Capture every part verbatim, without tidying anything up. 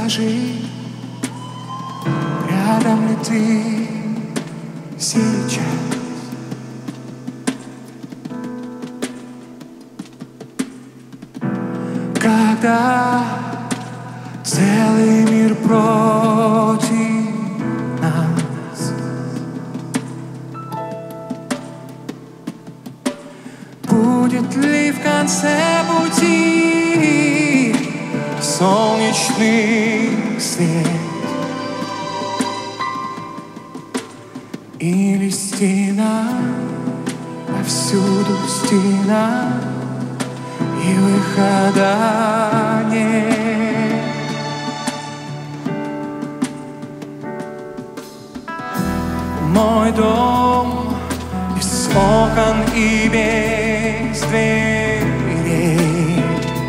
Скажи, рядом ли ты сейчас? Когда целый мир против нас, будет ли в конце пути солнечный свет или стена, повсюду стена, и выхода нет? Мой дом без окон и без дверей,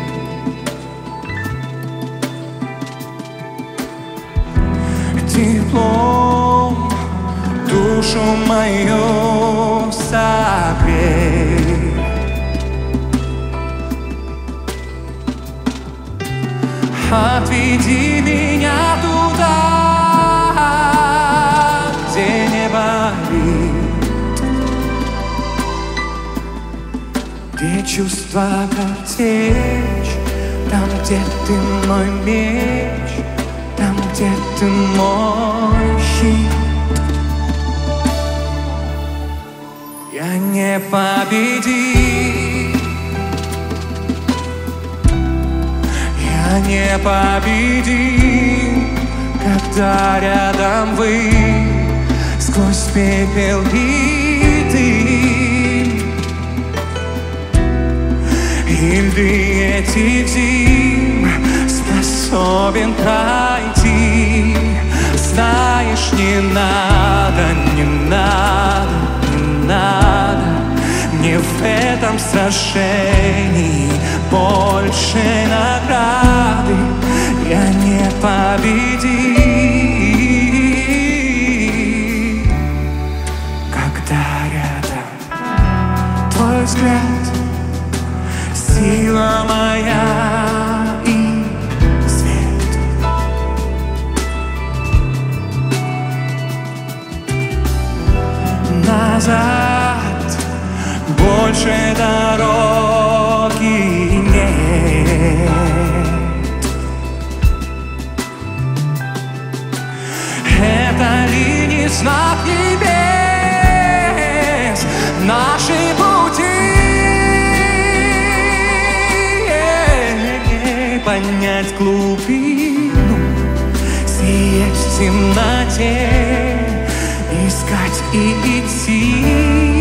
теплом душу мою согрей. Отведи меня туда, где не болит, где чувства как течь, там, где ты мой меч, там, где ты мой щит. Я не победим, я не победим, когда рядом вы, сквозь пепел и дым, и льды этих зим способен пройти. Знаешь, не надо, не надо, не надо мне в этом сражении больше награды. Я не победим, когда рядом твой взгляд, сила моя и свет. Назад больше дороги нет. Это ли не знак небес, наши пути? Понять глубину, сиять в темноте, искать и идти.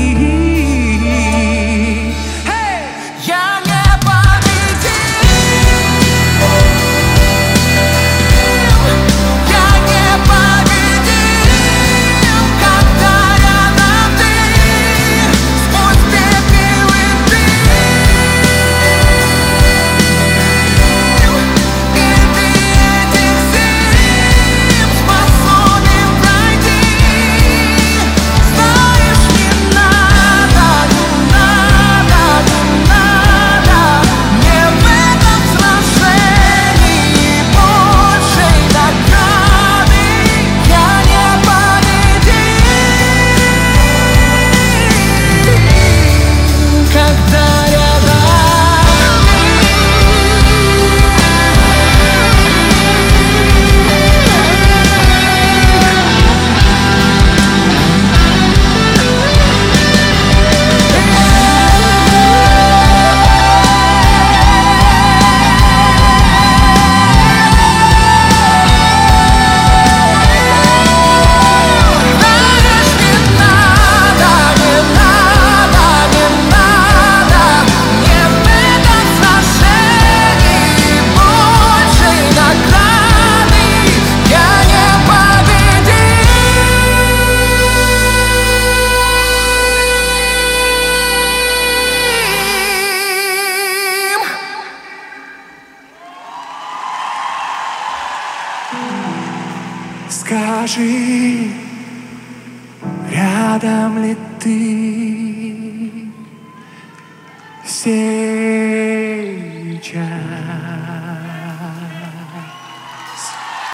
Скажи, рядом ли ты? Все